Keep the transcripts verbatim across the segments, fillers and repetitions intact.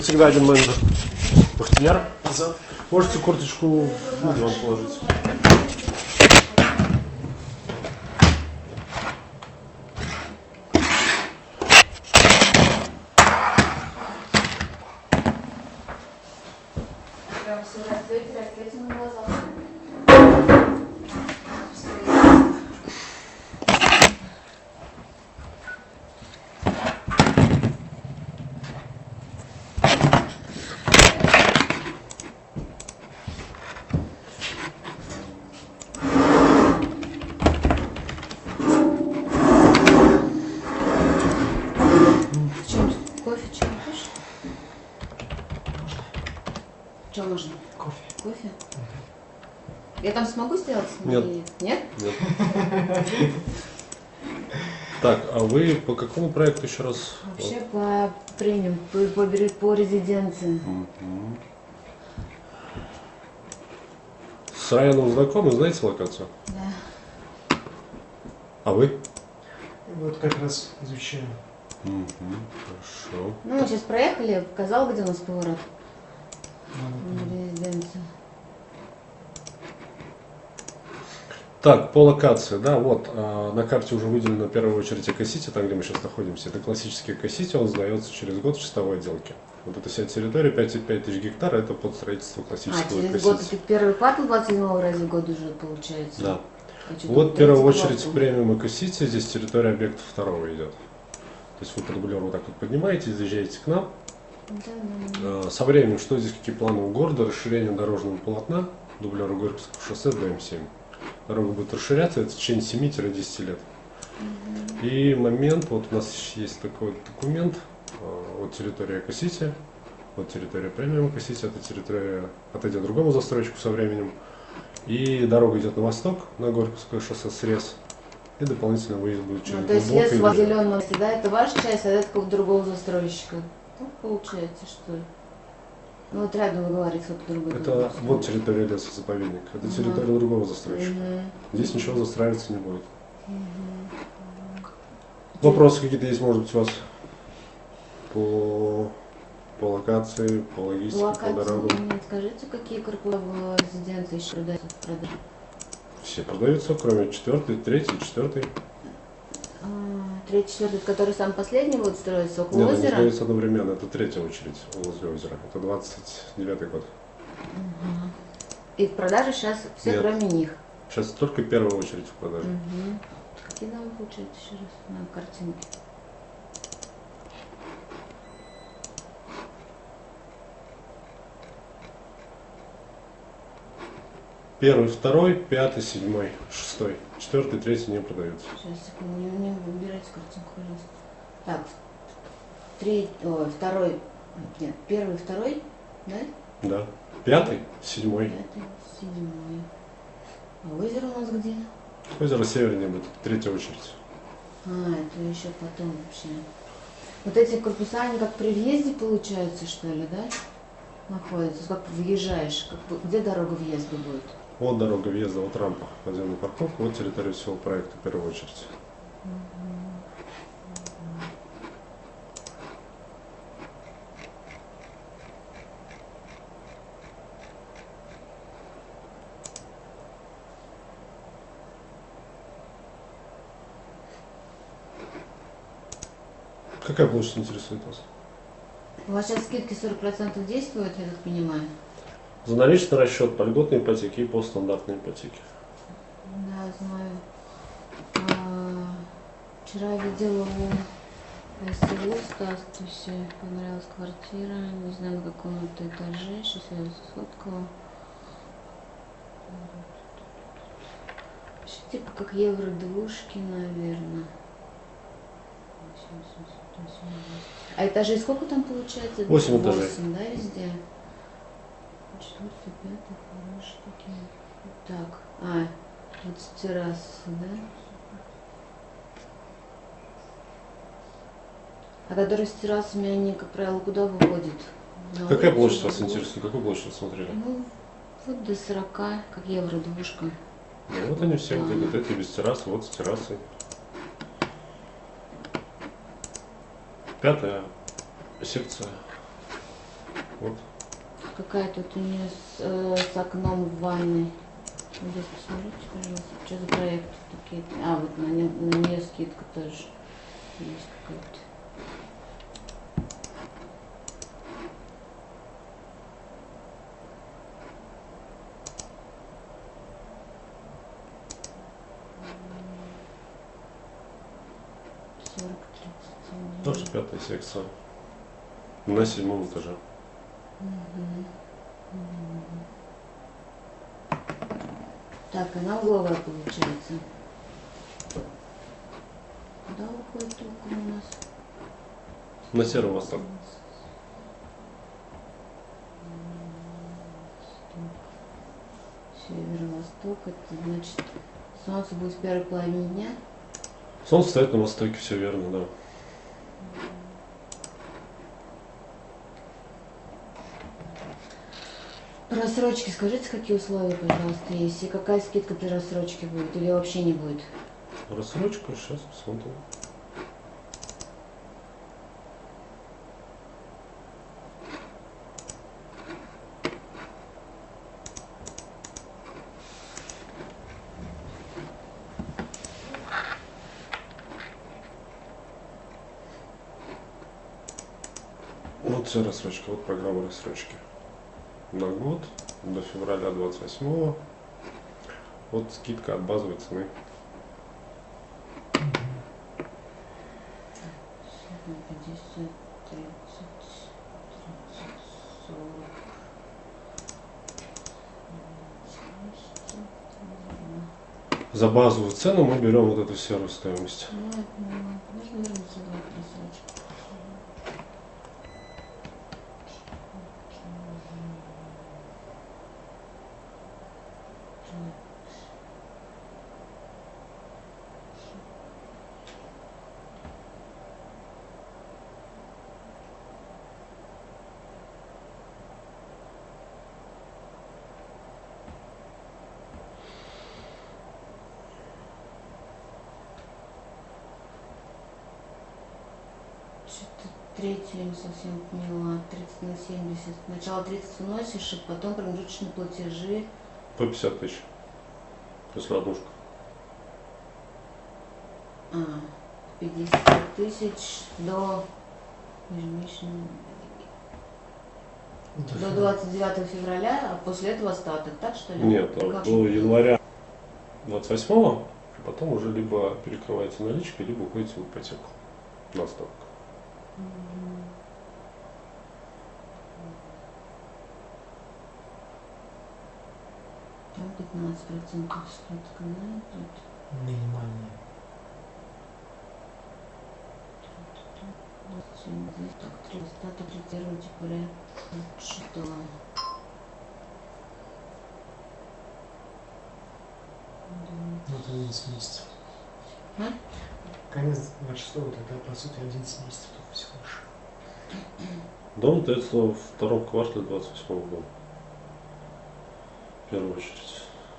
Всегда один менеджер. Бахтияр. За. Можете курточку на диван положить. Прям все расцвете, расцвете на глазах. Кофе, что хочешь? Что можно? Кофе. Кофе? Я там смогу сделать? Нет. Нет? Нет. Так, а вы по какому проекту еще раз? Вообще по премиум, по, по, по резиденции. Угу. С районом знакомы, знаете локацию? Да. А вы? Вот как раз изучаем. Угу. Хорошо. Ну, мы сейчас проехали, показал, где у нас поворот. На резиденцию. Так, по локации, да, вот э, на карте уже выделено в первую очередь Эко-Сити, там, где мы сейчас находимся. Это классический Эко-Сити, он сдается через год в чистовой отделке. Вот эта вся территория, пять и пять тысяч гектар, это под строительство классического А, через Эко-Сити. год, это первый квартал двадцать седьмого разве год уже получается? Да. Хочу Вот в первую третий очередь квартал. премиум Эко-Сити, здесь территория объекта второго идет. То есть вы по дублеру вот так вот поднимаетесь, заезжаете к нам. Да, да, да. Э, Со временем, что здесь, какие планы у города, расширение дорожного полотна, дублера Горьковского шоссе до М семь. Дорога будет расширяться, это в течение семи-десяти лет. Угу. И момент, вот у нас есть такой вот документ, э, вот территория Эко-Сити, вот территория премиум Эко-Сити, это территория отойдет другому застройщику со временем. И дорога идет на восток, на Горьковское шоссе срез. И дополнительно выезд будет через Ну, то есть глубокое лес у вас движение. зеленого, да, это ваша часть, а это какого-то другого застройщика. Так получается, что ли? Ну вот рядом вы говорите, кто-то другой. Это вот территория лесозаповедника, это Ага. территория другого застройщика. Угу. Здесь ничего застраиваться не будет. Угу. Вопросы какие-то есть, может быть, у вас по, по локации, по логистике, по дорогам? Нет, скажите, какие корпуса в резиденции еще продаются в продаже? Все продаются, кроме четвертой, третьей, четвертой. А, третий, четвертый, который самый последний будет строиться около Нет, они озера? сдаются одновременно, это третья очередь возле озера. Это двадцать девятый год. Угу. И в продаже сейчас все, Нет. кроме них? Сейчас только первая очередь в продаже. Угу. Какие дома получаются еще раз на картинке? Первый, второй, пятый, седьмой, шестой. Четвертый, третий не продаются. Сейчас, секунду, не, не выбирайте картинку, пожалуйста. Так, три, о, второй, нет, первый, второй, да? Да. Пятый, седьмой. Пятый, седьмой. А озеро у нас где? Озеро севернее будет, третья очередь. А, это еще потом вообще. Вот эти корпуса, они как при въезде получаются, что ли, да? Находятся, как въезжаешь, как, бы- где дорога въезда будет? Вот дорога въезда, вот рампа, подземная парковка, вот территория всего проекта в первую очередь. Какая площадь интересует вас? У вас сейчас скидки сорок процентов действуют, я так понимаю? За наличный расчет по льготной ипотеке и по стандартной ипотеке. Да, знаю. А, вчера видела у СТУ в статусе, понравилась квартира, не знаю на каком это этаже, сейчас я сфоткала. Вообще, типа как евро-двушки, наверное. А этажей сколько там получается? Восемь этажей. Восемь, да, везде? Четвертый, пятый, хорошие такие. Так, а, вот с террасы, да? А которые с террасами, они, как правило, куда выходят? На Какая улицу, площадь вас во двор? интересует? Какую площадь смотрели? Ну, вот до сорока, как евро-двушка. Ну, вот они все Да. вот эти без террасы, вот с террасой. Пятая секция. Вот. Какая тут у нее с, э, с окном в ванной. Вот здесь посмотрите, пожалуйста, что за проект такие. А, вот на, не, на нее скидка тоже есть какая-то. сорок тридцать. Тоже пятая секция. На седьмом этаже. Мгм. Мгм. Так, она угловая получается. Куда уходит окна у нас? На северо-восток. Северо-восток, это значит солнце будет в первой половине дня. Солнце стоит на востоке, все верно, да. Рассрочки, скажите, какие условия, пожалуйста, есть, и какая скидка при рассрочке будет, или вообще не будет? Рассрочка, сейчас посмотрим. Вот вся рассрочка, вот программа рассрочки. На год до февраля двадцать восьмого. Вот скидка от базовой цены. пятьдесят, тридцать, тридцать, сорок. За базовую цену мы берем вот эту серую стоимость. Ну, я понимаю. Можно вернуться в рассрочку? Что-то третье я не совсем поняла. тридцать на семьдесят. Сначала тридцать вносишь, а потом промежуточные платежи. По пятьдесят тысяч. Если однушка. А, пятьдесят тысяч до ежемесячного. До двадцать девятого февраля, а после этого остаток, так что ли? Нет, а Как? до января двадцать восьмого, и потом уже либо перекрываете наличкой, либо уходите в ипотеку на остаток. Мгм. Там пятнадцать процентов скидка, да, тут Минимальный. двадцать семь, здесь так, три остаток первого декабря. Что? Ну, это одиннадцать месяцев. А? Конец двадцать шестого, это по сути одиннадцать месяцев только всего лишь. Дом дается во втором квартале двадцать восьмого года. В первую очередь.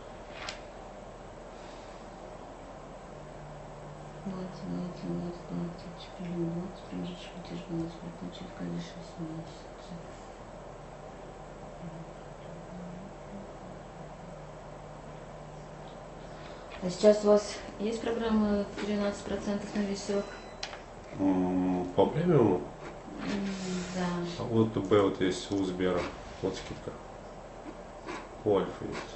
двадцать, двадцать, двадцать, двадцать, плюс двадцать, промежуточный платеж двадцать, значит, в каждые шесть месяцев. А сейчас у вас есть программа тринадцать процентов на весь срок? М, По премиуму, М, Да. а вот Б вот есть у Сбера, вот скидка. У Альфа есть.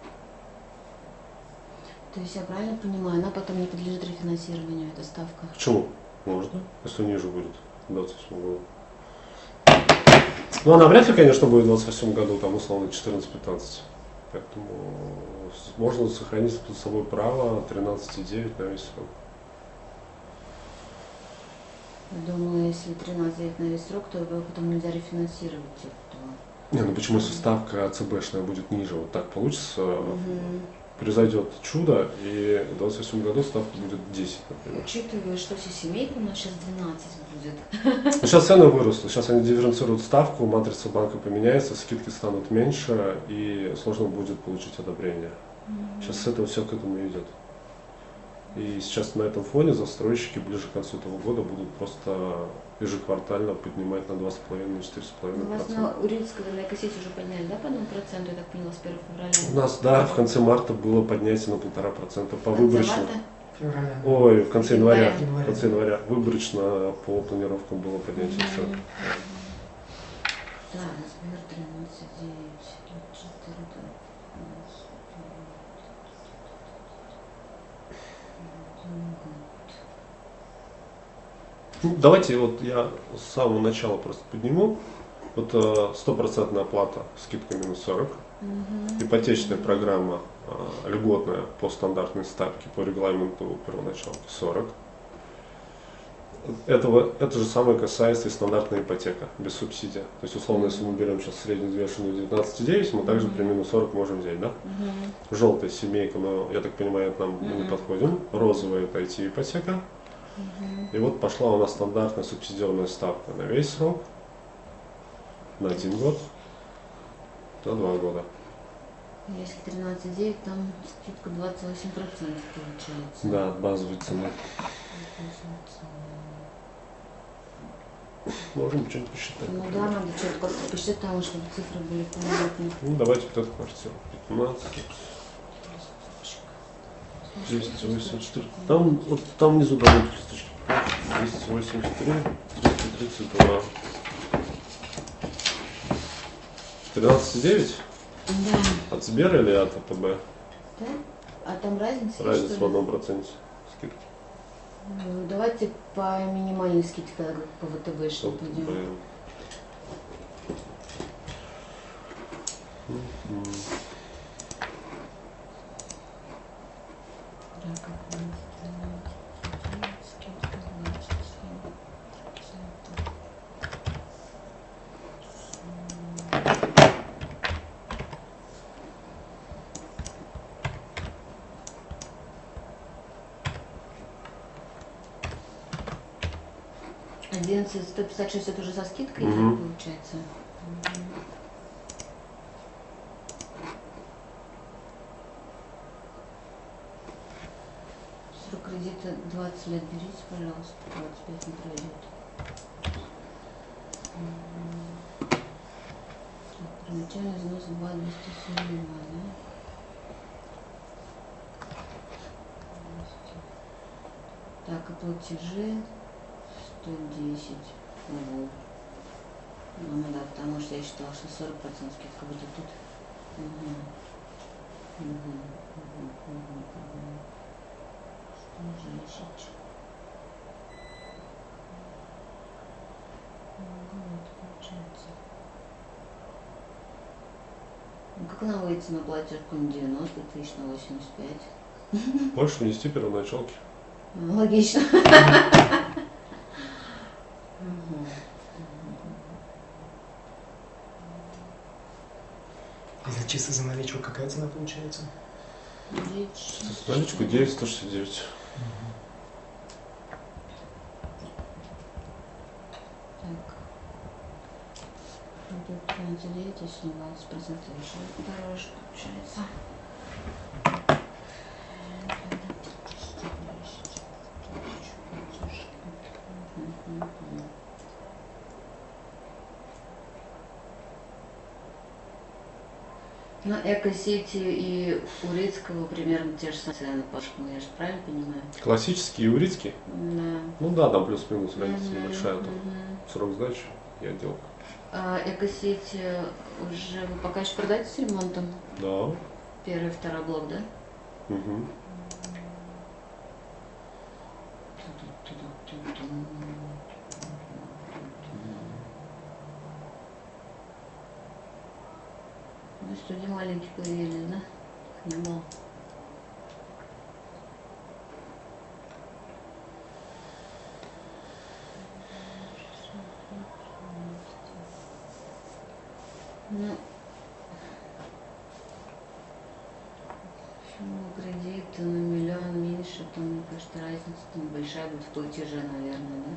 То есть я правильно понимаю, она потом не подлежит рефинансированию, эта ставка? Почему? Можно, если ниже будет в двадцать восьмом году. Ну, она вряд ли, конечно, будет в двадцать восьмом году, там, условно, четырнадцать-пятнадцать. Поэтому можно сохранить под собой право тринадцать и девять на весь срок. Я думаю, если тринадцать лет на весь срок, то его потом нельзя рефинансировать. Типа, то... Не, ну почему, если ставка ЦБшная будет ниже, вот так получится, Мгм. произойдет чудо, и в двадцать восьмом году ставка будет десять, например. Учитывая, что все семейка у нас сейчас двенадцать будет. Но сейчас цены вырастут, сейчас они дифференцируют ставку, матрица банка поменяется, скидки станут меньше, и сложно будет получить одобрение. Сейчас с этого все к этому идет. И сейчас на этом фоне застройщики ближе к концу этого года будут просто ежеквартально поднимать на два с половиной - четыре с У половиной вас процента. на Урицкого на экосети уже подняли, да, по одному проценту, я так поняла, с первого февраля? У нас, да, в конце марта было поднятие на полтора процента по В конце выборочно. марта? Февраля. Ой, в конце января. Января. В конце января. Выборочно по планировкам было поднятие цен. Мгм. Да, размер тринадцать девять, четыре, Ну, давайте вот я с самого начала просто подниму. Вот э, стопроцентная оплата, скидка минус сорок. Ипотечная программа э, льготная по стандартной ставке по регламенту первоначалки сорок. Этого, это же самое касается и стандартная ипотека, без субсидий. То есть, условно, если мы берем сейчас средневзвешенную девятнадцать и девять, мы также при минус сорок можем взять, да? Желтая семейка, но, я так понимаю, это нам мы не подходим. Розовая – это ай ти-ипотека. И вот пошла у нас стандартная субсидированная ставка на весь срок, на один год, на два года. Если тринадцать девять, там скидка двадцать восемь процентов получается. Да, от базовой цены. Можем что-нибудь посчитать. Ну да, надо что-то как-то посчитать, там, чтобы цифры были понятны. Ну, давайте вот эту квартиру. пятнадцать, двести восемьдесят три. Там, вот там внизу дадут листочки. двести восемьдесят три, триста тридцать два. тринадцать и девять? Да. От Сбера или от АТБ? Да? А там разница? есть, Разница что в ли? одном проценте скидки. Ну, давайте по минимальной скидке, тогда как по ВТБ, что Вот, пойдем. блин. Мгм. Да, как у нас там, скидка двадцать семь процентов. одиннадцать сто пятьдесят шесть это уже со скидкой, Мгм. получается? Мгм. Срок кредита двадцать лет берите, пожалуйста, двадцать пять не пройдет. Мгм. Так, первоначальный взнос два двести сорок два, да? двести. Так, и платежи сто десять. Ого. Ну да, потому что я считала, что сорок процентов скидка будет тут. Угу. Угу. Угу. Угу. Угу. сто десять. Ну, вот, получается. Ну, как она выйти на платеж, какой-нибудь девяносто тысяч на восемьдесят пять? Больше внести первоначалки. Ну, логично. Мгм. Если чисто за наличку, какая цена получается? Девять. Наличку девять сто шестьдесят девять. Так. Ну, тут тринадцать девять, если двадцать процентов еще дороже получается. Ну, Экосити и Урицкого примерно те же самые цены, по-моему, я же правильно понимаю? Классический и урицкий. Да. Ну да, там плюс-минус разница Мгм, небольшая. Там мгм. срок сдачи и отделка. А Экосити уже вы пока еще продаете с ремонтом? Да. Первый и второй блок, да? Угу. Ну, студии маленькие появились, да? Не было. Ну, почему кредит на миллион меньше, там, мне кажется, разница там большая будет в платеже, наверное, да?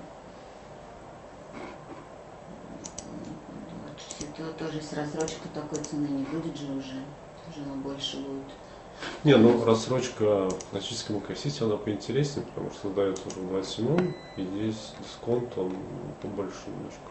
Это тоже с рассрочкой такой цены не будет же уже, уже она больше будет. Не, ну рассрочка в классическом кассете, она поинтереснее, потому что создается уже в двадцать седьмом, и здесь дисконт, он побольше немножко.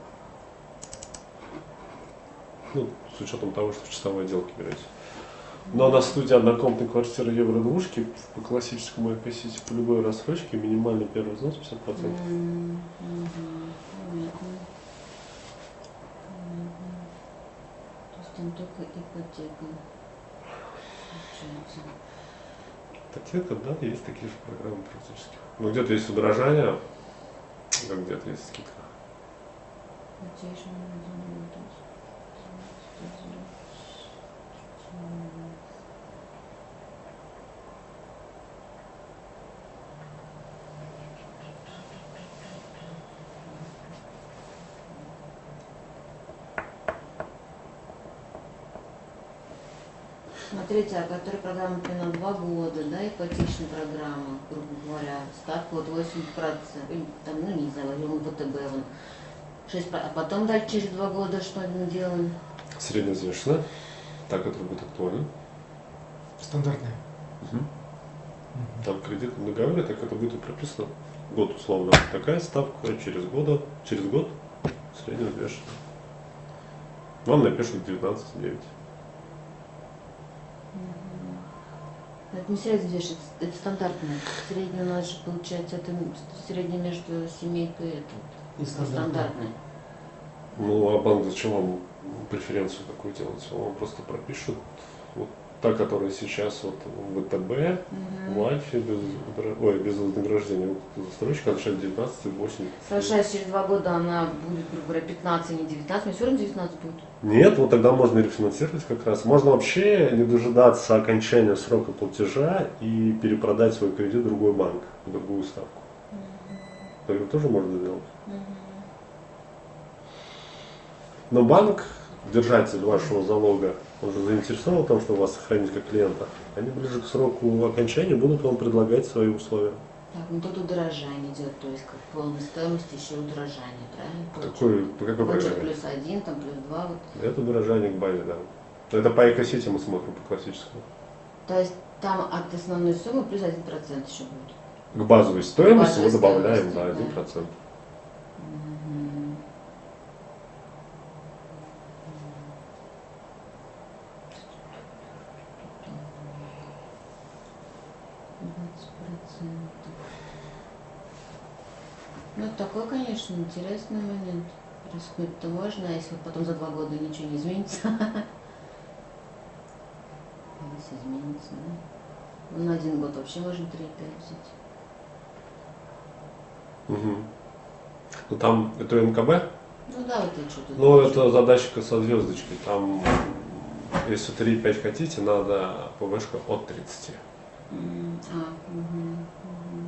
Ну, с учетом того, что в часовой отделке берете. Но на студии однокомнатной квартиры евро-двушки по классическому кассете по любой рассрочке минимальный первый взнос пятьдесят процентов. М, мгм, понятно. Понятно. То есть там только ипотека получается. Ипотека, да, есть такие же программы практически. Ну, где-то есть удорожание, а где-то есть скидка. Ипотечный магазин, то есть, студия. М. Смотрите, а который программа на два года, да, ипотечная программа, грубо говоря, ставка вот восемь процентов, или там, ну не знаю, возьмем ВТБ, вон, шесть процентов, а потом дальше через два года что мы делаем? Средневзвешенная, так это будет актуально. Стандартная. Угу. Мгм. Там в кредитном договоре, так это будет и прописано. Год условно. Такая ставка через года, через год средневзвешенная. Вам напишут девятнадцать целых девять. Мгм. Это не средневзвешенная, это, это стандартная. Средняя у нас же получается, это м- средняя между семейкой, это И стандартная. стандартная. Ну, а банк зачем вам преференцию такую делать? Он вам просто пропишет вот та, которая сейчас вот в ВТБ, в Мгм. Альфе без, удра- ой, без вознаграждения. Вот эта застройщика начинает девятнадцать целых восемь. Хорошо, если через два года она будет, грубо говоря, пятнадцать, а не девятнадцать, мне все равно девятнадцать будет. Нет, вот тогда можно рефинансировать как раз. Можно вообще не дожидаться окончания срока платежа и перепродать свой кредит в другой банк, в другую ставку. Это тоже можно сделать. Мгм. Но банк, держатель вашего залога, он же заинтересован в том, чтобы вас сохранить как клиента. Они ближе к сроку окончания будут вам предлагать свои условия. Так, ну тут удорожание идет, то есть как полной стоимости еще удорожание, правильно? Какой, по какой Получит программе? плюс один, там плюс два, вот. Это удорожание к базе, да. Это по экосети мы смотрим, по классическому. То есть там от основной суммы плюс один процент еще будет. К базовой стоимости Базовой мы добавляем, стоимости, да, да. один процент. Мгм. двадцать процентов. Ну, такой, конечно, интересный момент. Рискнуть-то можно, а если потом за два года ничего не изменится. Если изменится, да? Ну, на один год вообще можно три и пять взять. Угу. Ну там это эн ка бэ, Ну да, вот это что-то. но это задачка со звездочкой. Там, если три и пять хотите, надо ПВшка от тридцати. М, А, угу, угу.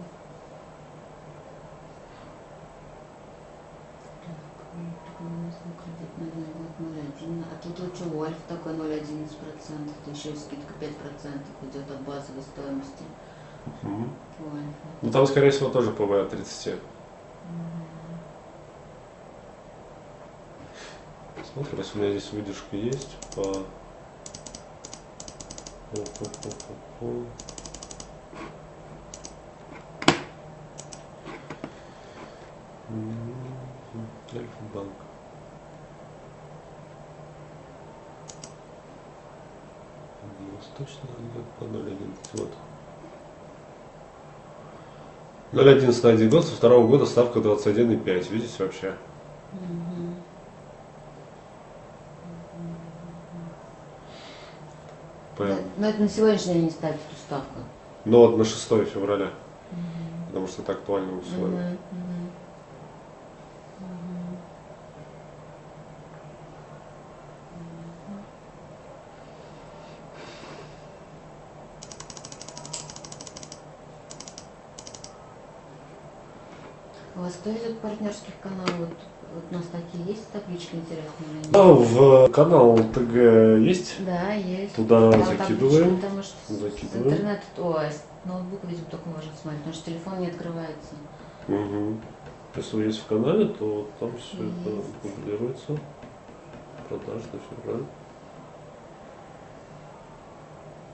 Так, ну, такой у нас на кредит на один год ноль целых один. А тут вот что, у Альфа такой ноль целых одиннадцать процентов, то еще и скидка пять процентов идет от базовой стоимости Угу. у Альфа. Ну там, скорее всего, тоже ПВ от тридцати. Смотрим, если у меня здесь выдержка есть по... Хо-хо-хо-хо-хо. М, Альфа-банк. Восточный по ноль целых одиннадцать. Вот. ноль целых одиннадцать на один год, со второго года ставка двадцать один и пять. Видите вообще? Мгм. П- Да, но это на сегодняшний день не ставит эту ставку. Ну вот на шестое февраля, Мгм. потому что это актуальные условия. Мгм, мгм. Мгм. У вас кто идет партнерских каналов? Вот, вот у нас такие есть таблички интересные или нет? Да, в канал ТГ есть, Да, есть. туда Там закидываем. таблички, потому что с- с закидываем. интернета, ой, с ноутбука, видимо, только можно смотреть, потому что телефон не открывается. Угу. Если вы есть в канале, то там все это Есть. публируется. Продаж на февраль.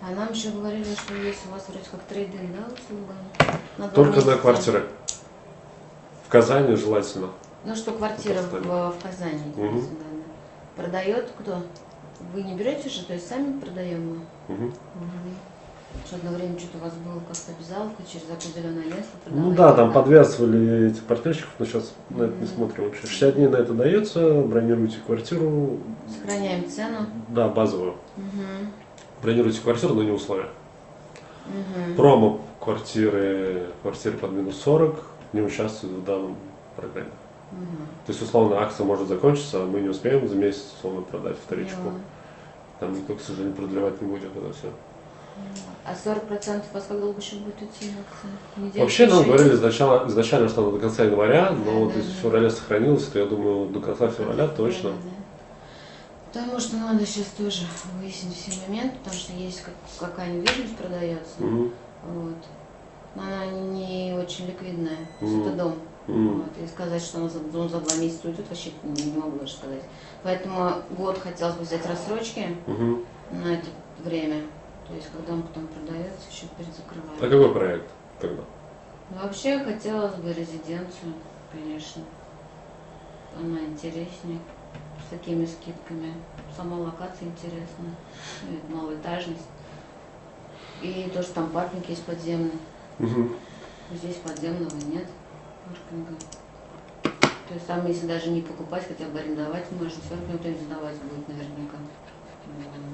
А нам еще говорили, что есть у вас вроде как трейдинг, да, услуга? На два Только на месяца. квартиры. В Казани желательно. Ну что, квартира в, в Казани. Мгм. Да, да. Продает кто? Вы не берете же, то есть сами продаем мы? Мгм. Угу. Что одно время что-то у вас было как-то обязаловка через определенное место продавать. Ну да, там подвязывали этих партнерщиков, но сейчас на это не Мгм. смотрим вообще. шестьдесят дней на это дается, бронируйте квартиру. Сохраняем цену. Да, базовую. Угу. Бронируйте квартиру, но не условия. Угу. Промо квартиры, квартиры под минус сорок не участвуют в данном программе. Угу. То есть, условно, акция может закончиться, а мы не успеем за месяц, условно, продать вторичку. Там никто, к сожалению, продлевать не будет это все. А сорок процентов у вас как долго еще будет идти акция? Неделю Вообще нам еще говорили есть? изначально, изначально, что она до конца января, но Да, вот да, если да. в феврале сохранилось, то я думаю, до конца февраля точно. Да, да, да. Потому что надо сейчас тоже выяснить все моменты, потому что есть как, какая недвижимость продается, Мгм. вот. Но она не очень ликвидная, Мгм. это дом. Мгм. Вот. И сказать, что он за, он за два месяца уйдет, вообще не, не могу даже сказать. Поэтому год хотелось бы взять рассрочки Мгм. на это время. То есть, когда он потом продается, еще А перезакрывает. какой проект тогда? Ну, вообще хотелось бы резиденцию, конечно. Она интереснее, с такими скидками. Сама локация интересная, ну, и малоэтажность. И то, что там паркинг есть подземный. Мгм. Здесь подземного нет паркинга. То есть там, если даже не покупать, хотя бы арендовать можно, все равно кто-нибудь сдавать будет наверняка. М.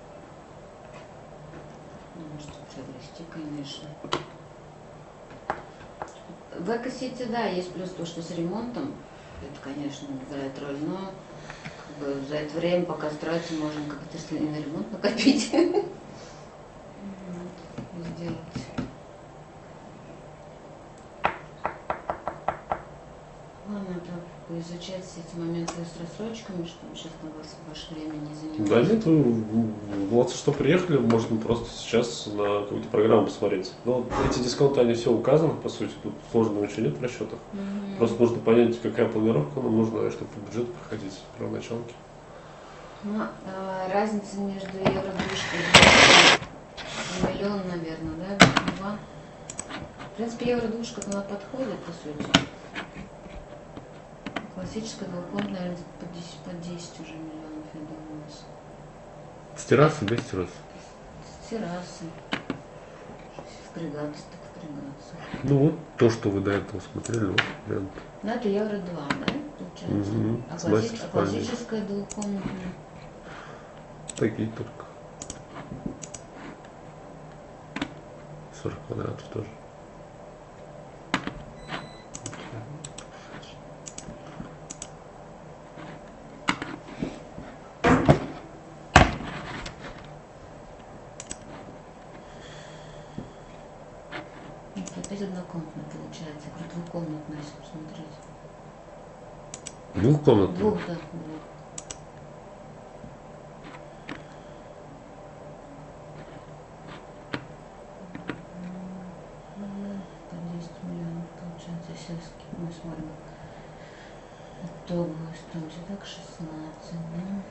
Ну, может, приобрести, конечно. В Эко-Сити, да, есть плюс то, что с ремонтом, это, конечно, играет роль, но как бы, за это время, пока строится, можно как-то, если и на ремонт накопить. Вот, сделать. Ладно, это поизучать все эти моменты с рассрочками, чтобы сейчас на вас ваше время не занимать. Да нет, вы, молодцы, что приехали, можно просто сейчас на какую-то программу посмотреть. Но эти дисконты, они все указаны, по сути, тут сложного ничего нет в расчетах. Мгм. Просто нужно понять, какая планировка нам нужна, чтобы по бюджету проходить первоначалки. Ну, а, разница между евро-двушкой и миллион, наверное, да? Два. В принципе, евро-двушка она подходит, по сути. Классическая двухкомнатная, наверное, под десять, под десять уже миллионов, я думаю, у нас. С террасы, без террасы? С террасой. Впрягаться, так впрягаться. Ну вот, то, что вы до этого смотрели, вот вариант. Ну, это евро-два, да, получается? Мгм. А, С класси- мастер а классическая двухкомнатная? Такие только. сорок квадратов тоже. Это опять однокомнатная получается, я говорю, двухкомнатная, если посмотреть. Двухкомнатная? Двух, да, двух. Ну, по десять миллионов получается, если ски- мы смотрим итоговую стоимость, так шестнадцать, да?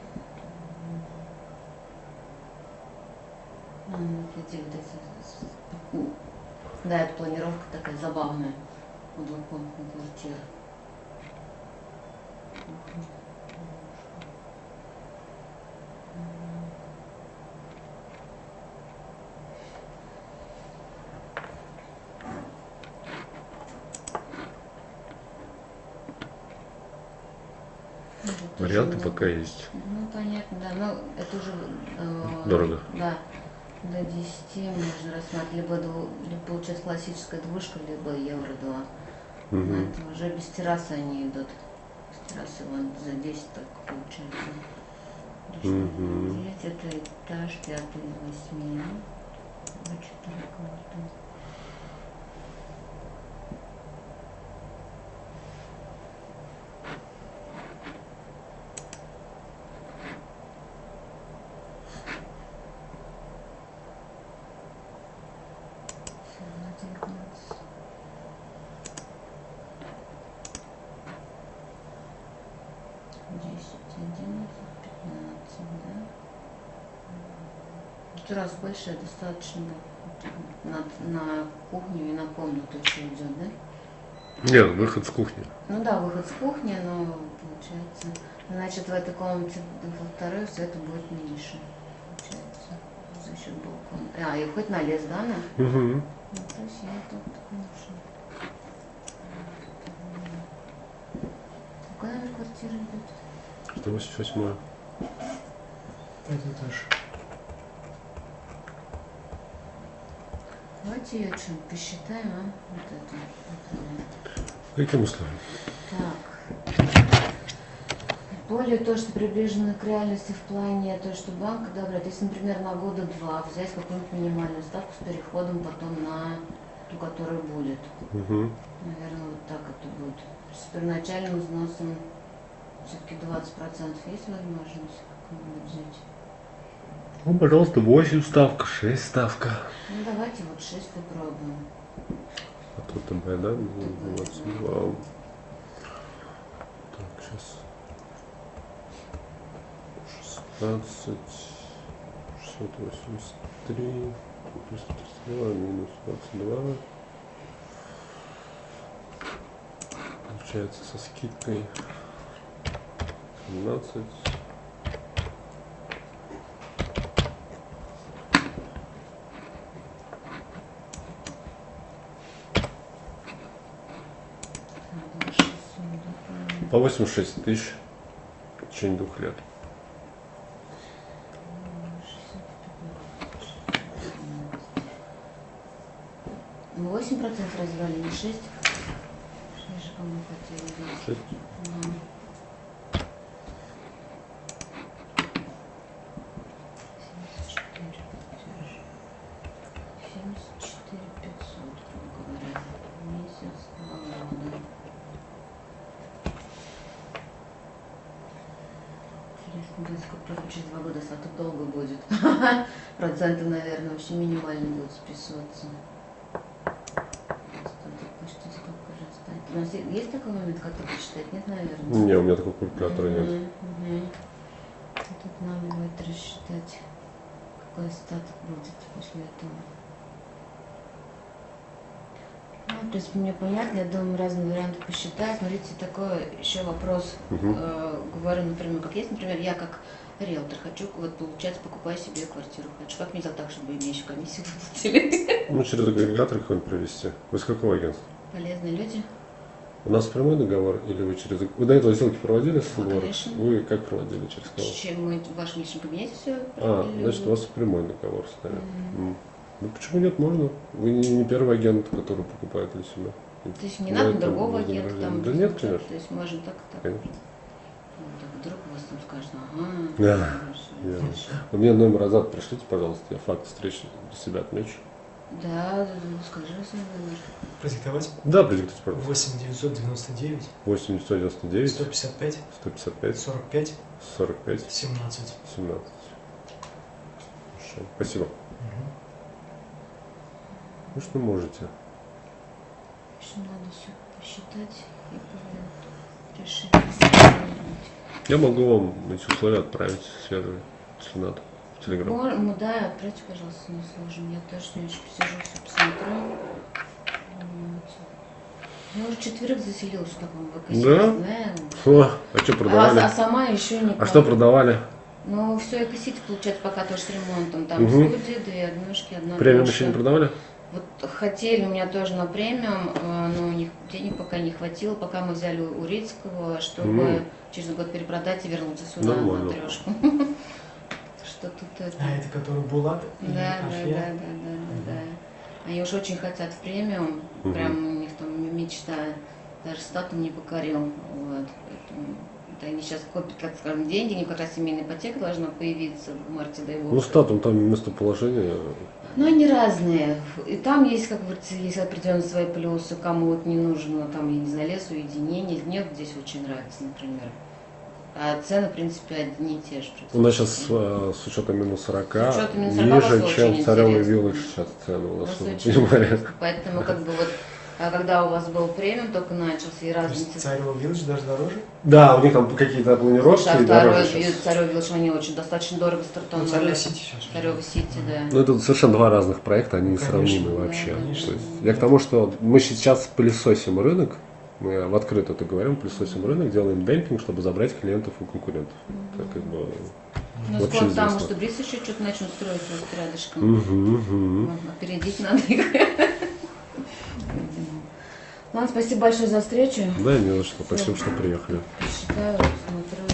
А, ну, эти вот эти, с- ну, да, это планировка такая забавная у двухкомнатной квартиры. Ну, вот тоже Варианты много. пока есть. Ну, понятно, да, но это уже э, Дорого. Да, до десяти можно рассматривать либо, дву- либо получается классическая двушка, либо евро два. Мгм. Это уже без террасы они идут. С террасы вон за десять только получается. Мгм. Здесь это этаж пятый из восьми. Два, четыре комнаты. девятнадцать. десять, одиннадцать, пятнадцать, да? Терраса большая, достаточно. На, на кухню и на комнату еще идет, да? Нет, выход с кухни. Ну да, выход с кухни, но получается. Значит, в этой комнате во второй все это будет меньше. Получается. За счет балкона. А, и хоть на лес, да, на? Угу. Ну, красиво так, конечно. Какой номер квартиры идет? сто восемьдесят восьмой. Пятый этаж. Давайте ее что-нибудь посчитаем, а? Вот это. Каким условиям? Так. Более то, что приближено к реальности в плане, то, что банк одобряет, если, например, на года два взять какую-нибудь минимальную ставку с переходом потом на ту, которая будет. Угу. Наверное, вот так это будет. С первоначальным взносом все-таки двадцать процентов есть возможность какую-нибудь взять? Ну, пожалуйста, восемь ставка, шесть ставка. Ну, давайте вот шесть попробуем. А тут ТБ, да? двадцать два. Так, сейчас. шестнадцать, шестьсот восемьдесят три, плюс тридцать два, минус двадцать два. Получается со скидкой семнадцать. По восемьдесят шесть тысяч в течение двух лет. Мы восемь процентов раздали, не шесть. шесть же, по-моему, хотели взять. шесть. Да. семьдесят четыре. семьдесят четыре пятьсот, грубо говоря. Месяц, два года. Интересно, будет сколько через два года остаток долго будет. Проценты, наверное, вообще минимально будут списываться. Остаток почти сколько же останется. У нас е- есть такой момент, как-то посчитать? Нет, наверное? Не, у меня такого калькулятора нет. Мгм, мгм. Тут надо будет рассчитать, какой остаток будет после этого. Ну, в принципе, мне понятно, я думаю, разные варианты посчитать. Смотрите, такой еще вопрос. Мгм. Э, говорю, например, как есть, например, я как риэлтор хочу, вот, получается, покупаю себе квартиру. Хочу, как мне сделать так, чтобы мне еще комиссию выплатили? Ну, через агрегатор какой-нибудь провести. Вы с какого агентства? Полезные люди. У нас прямой договор или вы через... Вы до этого сделки проводили с Да, договором? конечно. Вы как проводили? Через кого? Чем мы в вашем личном кабинете все А, значит, у вас прямой договор с нами. М. Ну, почему нет? Можно. Вы не, не первый агент, который покупает для себя. То есть не На надо этом другого агента вознаграждение. там. Да нет, то конечно. есть можно так и так. Конечно. Ну, так вдруг у вас там скажут, ага. Да. хорошо, Я- хорошо. Вы мне номер назад пришлите, пожалуйста, я факт встречи для себя отмечу. Да, да, да, скажи свой номер. Продиктовать? Да, продиктуйте, пожалуйста. восемь девятьсот девяносто девять восемь девятьсот девяносто девять сто пятьдесят пять сто пятьдесят пять сорок пять сорок пять семнадцать. семнадцать. Хорошо. Спасибо. Мгм. Ну что можете? Еще надо все посчитать и потом решить. что-нибудь. Я могу вам эти условия отправить свежие, если надо, в Телеграм. Мор- Ну да, отправьте, пожалуйста, не сложно. Я тоже что-нибудь посижу, все посмотрю. Вот. Я уже четверых заселилась в таком Да? Да? О, а что А, продавали? а сама еще не. А что продавали? Ну, все экосити, получается, пока тоже с ремонтом. Там Мгм. студия, две однушки, одна Премиум двушка. еще не продавали? Вот хотели у меня тоже на премиум, э, но у них денег пока не хватило, пока мы взяли у Урицкого, чтобы Мгм. через год перепродать и вернуться сюда Нормально. на трешку. Что тут это? А это который Булат и Да, да, да, Афья? да, да, да, да. Они уж очень хотят в премиум, Мгм. прям у них там мечта, даже статус не покорил. Вот. Поэтому это они сейчас копят, как скажем, деньги, у них как раз семейная ипотека должна появиться в марте, дай бог. Ну, статум там местоположение. Ну, они разные. И там есть, как говорится, есть определенные свои плюсы, кому вот не нужно, там, я не знаю, лес, уединение. Мне вот здесь очень нравится, например. А цены, в принципе, одни и те же. У нас сейчас э, с учетом минус сорока С учетом минус сорока ниже, просто чем очень царевой интересно. виллы сейчас цены у нас, Просто чтобы вы очень понимали. интересно. Поэтому, как бы, вот А когда у вас был премиум, только начался, и То есть разница. Царево Вилледж даже дороже? Да, у них там какие-то планировки А и второй дороже сейчас. Царево Вилледж, они очень достаточно дорого Ну, стартанули. Царево Сити сейчас. Царево Сити, да. Ну, это совершенно два разных проекта, они Конечно, несравнимы да, вообще. конечно. То есть, я к тому, что мы сейчас пылесосим рынок, мы в открытую это говорим, пылесосим рынок, делаем демпинг, чтобы забрать клиентов у конкурентов. Это как бы Ну, вообще скоро там, известно. что Брис еще что-то начнут строить вот рядышком. Мгм, мгм. Ну, опередить надо их. Ладно, спасибо большое за встречу. Да, не за что. Спасибо, что приехали. Посчитаю, посмотрю.